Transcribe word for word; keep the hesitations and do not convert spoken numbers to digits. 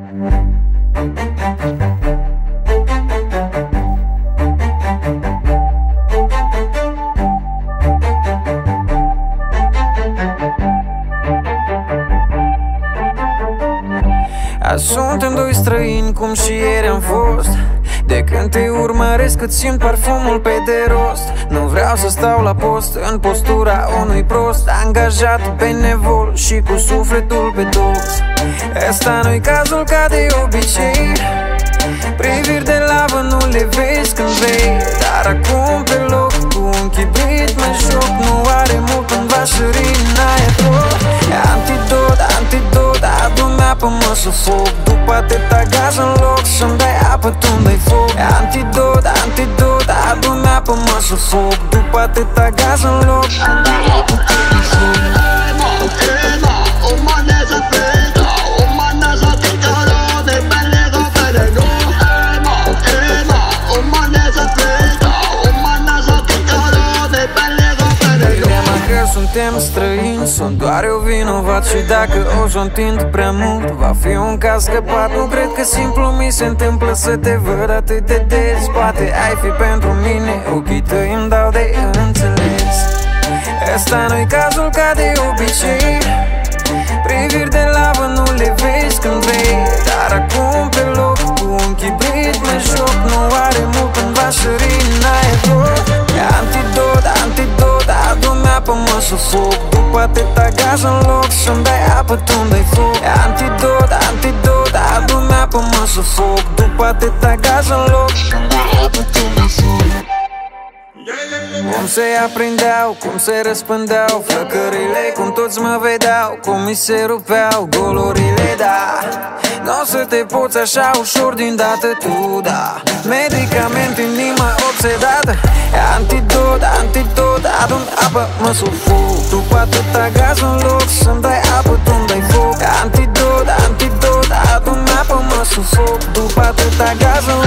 Azi suntem doi străini cum și ieri am fost. De când te urmăresc cât simt parfumul pe de rost. Nu vreau să stau la post în postura unui prost, angajat, benevol și cu sufletul pe dos. Ăsta nu-i cazul ca de obicei. Priviri de lavă nu le vezi când vrei, dar acum pe loc cu un chibrit mă joc. Nu are mult când va șări în aer tot. Antidot, antidot, adu-mi apă, mă sufoc. După atâta gaz în loc să-mi dai apă, tu-mi dai foc. Antidot, antidot, adu-mi apă, mă sufoc. După atâta gaz în loc să-mi dai apă, tu-mi dai foc. Suntem străini, sunt doar eu vinovat. Și dacă o să întind prea mult, va fi un caz scăpat. Nu cred că simplu mi se întâmplă să te văd atât de des. Poate ai fi pentru mine, ochii tăi îmi dau de înțeles. Ăsta nu-i cazul ca de obicei. Priviri de lavă nu le vezi când vrei, dar acum pe loc cu un chibrit mă joc. Nu are mult când va șări în aer tot. Antidot, antidot, adu-mi apă, mă sufoc. După atâta gaz în loc să-mi dai apă, tu-mi dai foc. Antidot, antidot, adu-mi apă, mă sufoc. După atâta gaz în loc să-mi dai apă, tu-mi dai foc. Cum se aprindeau, cum se răspândeau flăcările, cum toți mă vedeau, cum mi se rupeau golurile, da. N-o să te poți așa ușor din dată tu, da. Medicament, inima obsedată. Antidot, antidot, adu-mi apă, mă sufoc. După atâta gaz în loc să-mi dai apă, tu-mi dai foc. Antidot, antidot, adu-mi apă, mă sufoc. După atâta gaz în